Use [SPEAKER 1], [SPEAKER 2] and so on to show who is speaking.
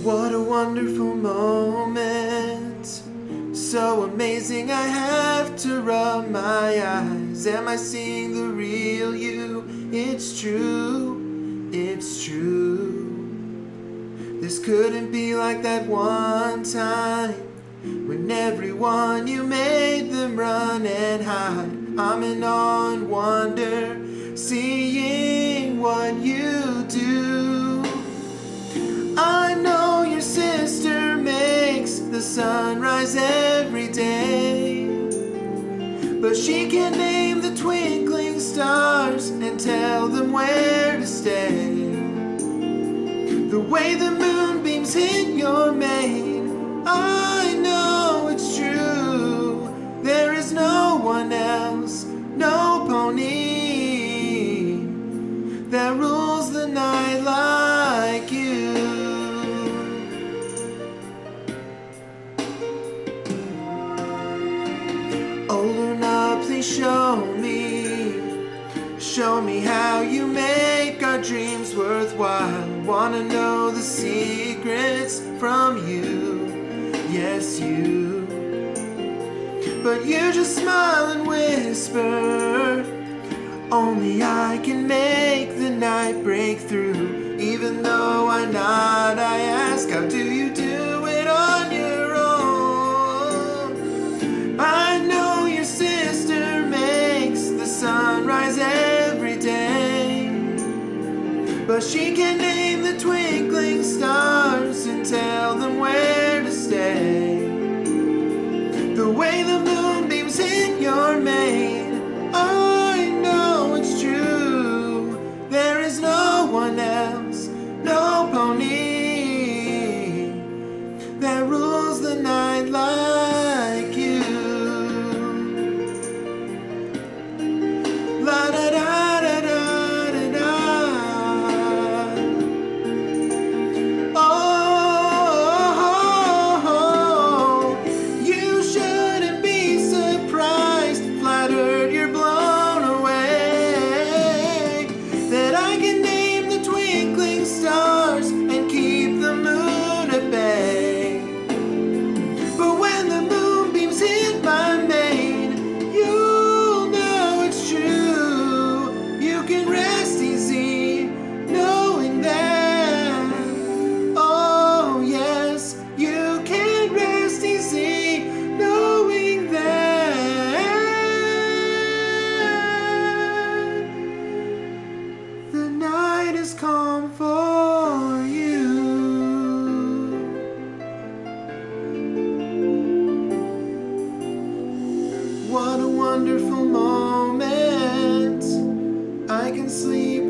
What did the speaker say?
[SPEAKER 1] What a wonderful moment, so amazing I have to rub my eyes. Am I seeing the real you? It's true, it's true. This couldn't be like that one time when everyone you made them run and hide. I'm in awe and wonder, seeing what you do. I know your sister makes the sun rise every day, but she can't name the twinkling stars and tell them where to stay. The way the moonbeams hit your mane, I know it's true. There is no one else, no pony that rules the night like you. Oh Luna, please show me how you make our dreams worthwhile. Wanna know the secrets from you, yes you. But you just smile and whisper, only I can make the night break through. Even though I nod, I ask, how do you do it on your own? I know your sister makes the sun rise every day, but she can name the twinkling stars and tell them where to stay. The way the moonbeams hit your mane, I know it's true. There is no one else, no pony that rules the night like you. La da da da da da da. Oh, you shouldn't be surprised, flattered you're blown away, that I can name the twinkling stars and keep the moon at bay. But when the moonbeams hit my mane, you'll know it's true. You can rest easy knowing that. Oh yes, you can rest easy knowing that. The night is calm for you. What a wonderful moment, I can sleep